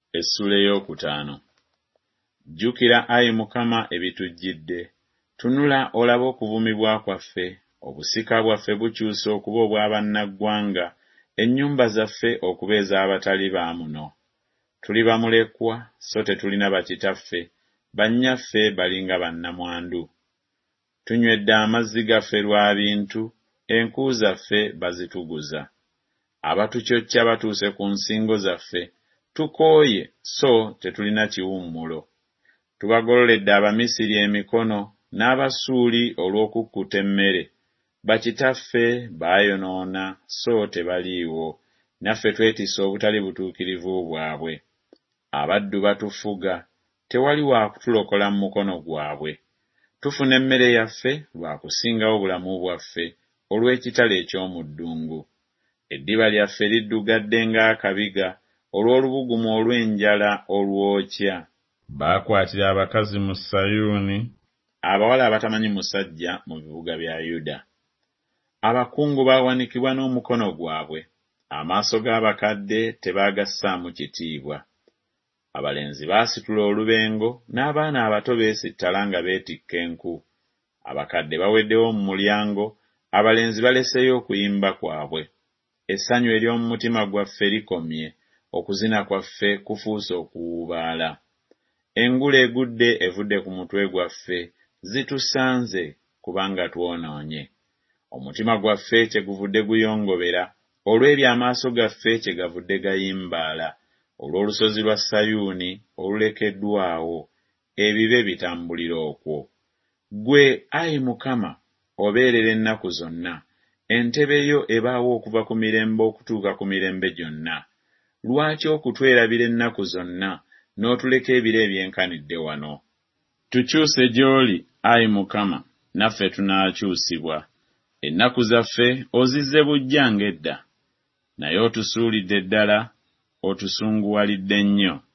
Essula ey'okutaano. Jjukira Ayi Mukama ebitujjidde. Tunula olabe okuvumibwa kwaffe. Obusika bwaffe bukyuse okuba obw'abannaggwanga, ennyumba zaffe okuba ez'abatali baamuno. Tuli bamulekwa, so tetulina bakitaffe, bannyaffe balinga bannamwandu. Tunywedde amazzi gaffe lwa bintu, enku zaffe bazituguza. Abatucocca batuuse ku nsingo zaffe, tukooye so tetulina kiwummulo. Tubagololedde Abamisiri emikono n'Abasuuli olw'okukkuta emmere. Bakitaffe baayonoona so tebaliiwo, naffe twetisse obutali butuukirivu bwabwe. Abaddu batufuga, tewali wa kutulokola mu mukono gwabwe. Tufuna emmere yaffe lwa kusingawo bulamu bwaffe olw'ekitala eky'omu ddungu. Eddiba lyaffe liddugadde ng'akabiga olw'olubugumu olw'enjala olwokya. Baakwatira abakazi mu Sayuuni, abawala abatamanyi musajja mu bibuga bya Yuda. Abakungu baawanikibwa n'omukono gwabwe, amaaso g'abakadde tebaagassaamu kitiibwa. Abalenzi baasitula olubengo, n'abaana abato beesittala nga beetikka enku. Abakadde baweddewo mu mulyango, abalenzi baleseyo okuyimba kwabwe. Essanyu ery'omu mutima gwaffe likomye, okuzina kwaffe kufuuse okuwuubaala. Engule egudde evudde ku mutwe gwaffe, zitusanze kubanga twonoonye. Omutima gwaffe kyeguvudde guyongobera, olw'ebyo amaaso gaffe kyegavudde gayimbaala, olw'olusozi lwa Sayuuni olulekeddwawo, ebibe bitambulira okwo. Ggwe, Ayi Mukama, obeerera ennaku zonna, entebe yo ebaawo okuva ku mirembe okutuuka ku mirembe gyonna. Lwaki okutwerabira ennaku zonna, n'otuleka ebiro ebyenkanidde wano? Tukyuse gy'oli, Ayi Mukama, naffe tunaakyusibwa. Ennaku zaffe ozizze bujja ng'edda, naye otusuulidde ddala, otusunguwalidde nnyo.